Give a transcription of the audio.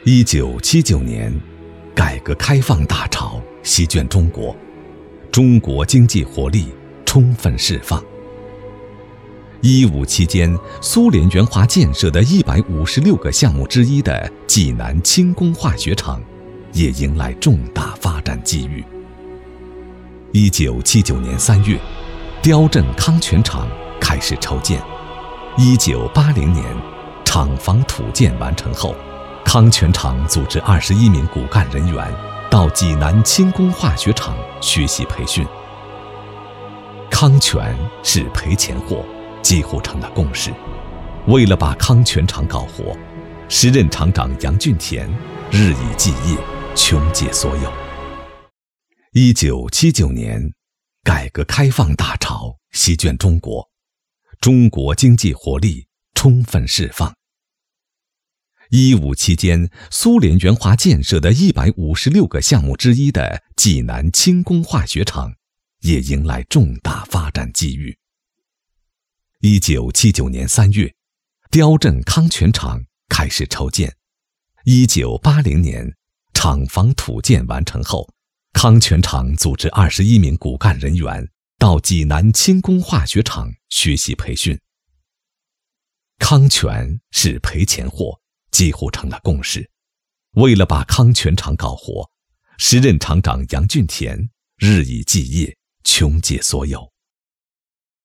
1979年，改革开放大潮席卷中国，中国经济活力充分释放。15期间，苏联援华建设的156个项目之一的济南轻工化学厂，也迎来重大发展机遇。1979年3月，雕镇康泉厂开始筹建。1980年，厂房土建完成后，康泉厂组织21名骨干人员到济南轻工化学厂学习培训。康泉是赔钱货，几乎成了共识。为了把康泉厂搞活，时任厂长杨俊田日以继夜，穷竭所有。1979年，改革开放大潮席卷中国，中国经济活力充分释放。15期间，苏联援华建设的156个项目之一的济南轻工化学厂，也迎来重大发展机遇。1979年3月，雕镇康泉厂开始筹建。1980年，厂房土建完成后，康泉厂组织21名骨干人员到济南轻工化学厂学习培训。康泉是赔钱货，几乎成了共识。为了把康泉厂搞活，时任厂长杨俊田日以继夜，穷竭所有。